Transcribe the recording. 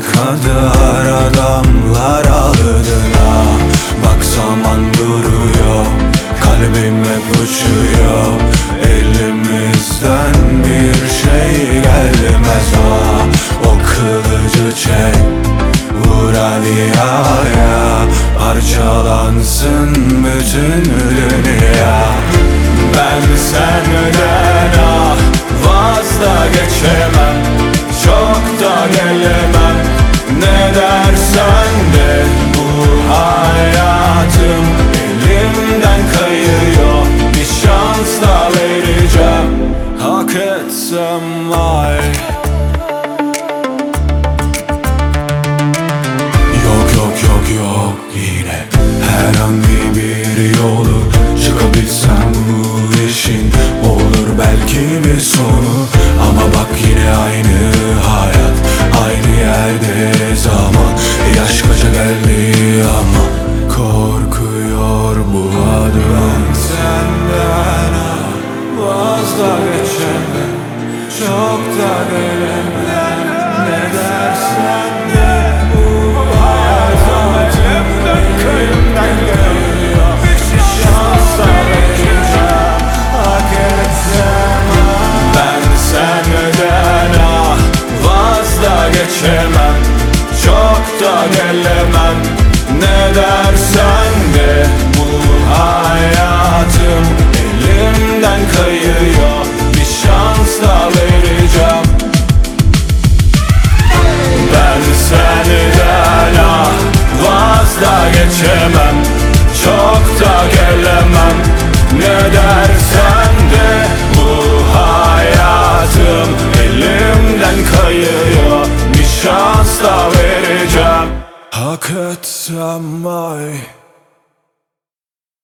kadar adamlar aldığına. Bak zaman duruyor, kalbim hep uçuyor. Elimizden bir şey gelmez ha. O kılıcı çek, vur Aliya'ya, parçalansın bütün dünya. Ben senden vazgeçemem, çok da gelemem. Ne dersen de bu hayatım elimden kayıyor. Bir şans da vereceğim, hak etsem vay. Yok yine herhangi bir yolu çıkabilsem bu işin olur belki bir sonu. Ama bak yine aynı hayat, aynı yerde zaman. Yaş kaça geldi ama korkuyor bu adam. Senden vazgeçemem, çok da gelemem. Ne dersen de bu hayat elimden geliyor. Bir şans da vereceğim, hak etsem. Ben senden vazgeçemem, çok da gelemem. Ne dersen de bu hayatım elimden kayıyor. Bir şans da vereceğim. Ben senden vazgeçemem, çok da gelemem. Ne dersen de bu hayatım elimden kayıyor. Bir şans da vereceğim, hak etsem vay.